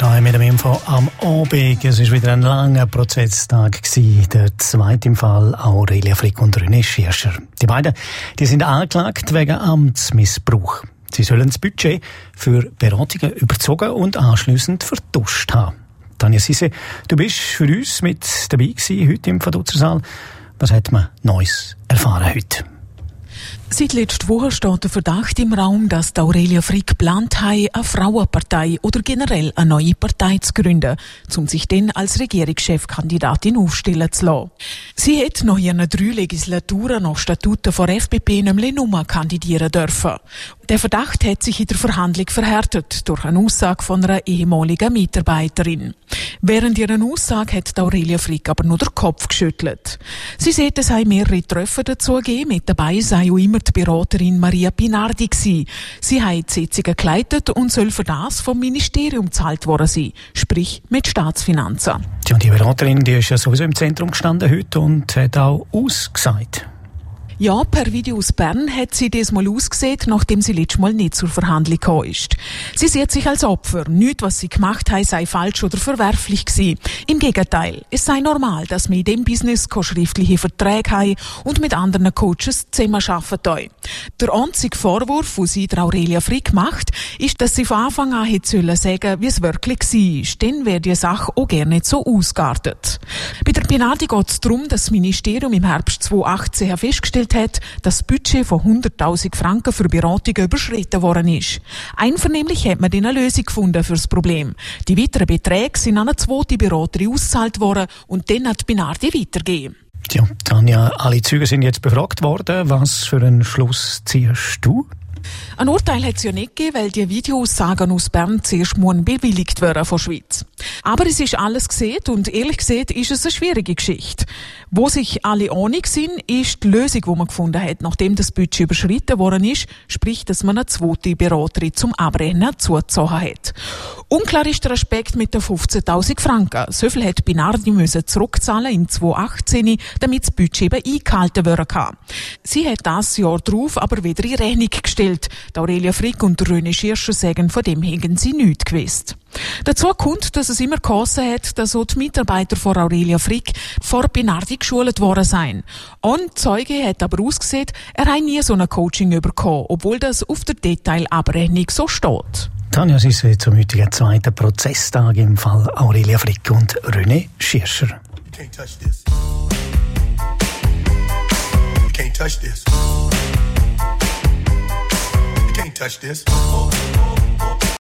Hi mit dem Info am Abend. Es war wieder ein langer Prozesstag gewesen. Der zweite im Fall Aurelia Frick und René Schirscher. Die beiden, sind angeklagt wegen Amtsmissbrauch. Sie sollen das Budget für Beratungen überzogen und anschliessend vertuscht haben. Tanja Sisse, du bist für uns mit dabei gewesen, heute im Vaduzersaal. Was hat man Neues erfahren heute? Seit letzter Woche steht der Verdacht im Raum, dass Aurelia Frick geplant hat, eine Frauenpartei oder generell eine neue Partei zu gründen, um sich dann als Regierungschefkandidatin aufstellen zu lassen. Sie hat nach ihren 3 Legislaturen nach Statuten von FDP nämlich nur kandidieren dürfen. Der Verdacht hat sich in der Verhandlung verhärtet durch eine Aussage von einer ehemaligen Mitarbeiterin. Während ihrer Aussage hat Aurelia Frick aber nur den Kopf geschüttelt. Sie sieht, es habe mehrere Treffen dazu gegeben. Mit dabei sei auch immer die Beraterin Maria Pinardi gewesen. Sie hat die Sitzungen geleitet und soll für das vom Ministerium gezahlt worden sein, sprich mit Staatsfinanzen. Ja, die Beraterin, die ist ja sowieso im Zentrum gestanden heute und hat auch ausgesagt. Ja, per Video aus Bern hat sie diesmal ausgesehen, nachdem sie letztes Mal nicht zur Verhandlung gekommen ist. Sie sieht sich als Opfer. Nichts, was sie gemacht hat, sei falsch oder verwerflich gewesen. Im Gegenteil, es sei normal, dass man in diesem Business keine schriftliche Verträge hat und mit anderen Coaches zusammenarbeiten. Der einzige Vorwurf, den sie der Aurelia Frick macht, ist, dass sie von Anfang an hätte sagen sollen, wie es wirklich war. Dann wäre die Sache auch gerne nicht so ausgeartet. Bei der Pinardi geht es darum, dass das Ministerium im Herbst 2018 festgestellt hat, dass das Budget von 100.000 Franken für Beratungen überschritten worden ist. Einvernehmlich hat man dann eine Lösung gefunden für das Problem. Die weiteren Beträge sind an eine zweite Beraterin ausgezahlt worden und dann hat Pinardi weitergegeben. Ja, Tanja, alle Zeugen sind jetzt befragt worden. Was für einen Schluss ziehst du? Ein Urteil hat es ja nicht gegeben, weil die Videoaussagen aus Bern zuerst bewilligt werden von der Schweiz. Aber es ist alles gesehen und ehrlich gesagt ist es eine schwierige Geschichte. Wo sich alle einig sind, ist die Lösung, die man gefunden hat, nachdem das Budget überschritten worden ist, sprich, dass man eine zweite Beraterin zum Abrechnen zugezogen hat. Unklar ist der Aspekt mit den 15.000 Franken. So viel hat Pinardi müssen zurückzahlen in 2018, damit das Budget eben eingehalten werden kann. Sie hat das Jahr darauf aber wieder in Rechnung gestellt. Die Aurelia Frick und René Schirscher sagen, von dem hätten sie nichts gewusst. Dazu kommt, dass es immer geheißen hat, dass auch die Mitarbeiter von Aurelia Frick vor Pinardi geschult worden seien. Ein Zeuge hat aber ausgesehen, er habe nie so ein Coaching bekommen, obwohl das auf der Detailabrechnung so steht. Tanja Sisse zum heutigen zweiten Prozesstag im Fall Aurelia Frick und René Schirscher. You can't touch this. You can't touch this. You can't touch this.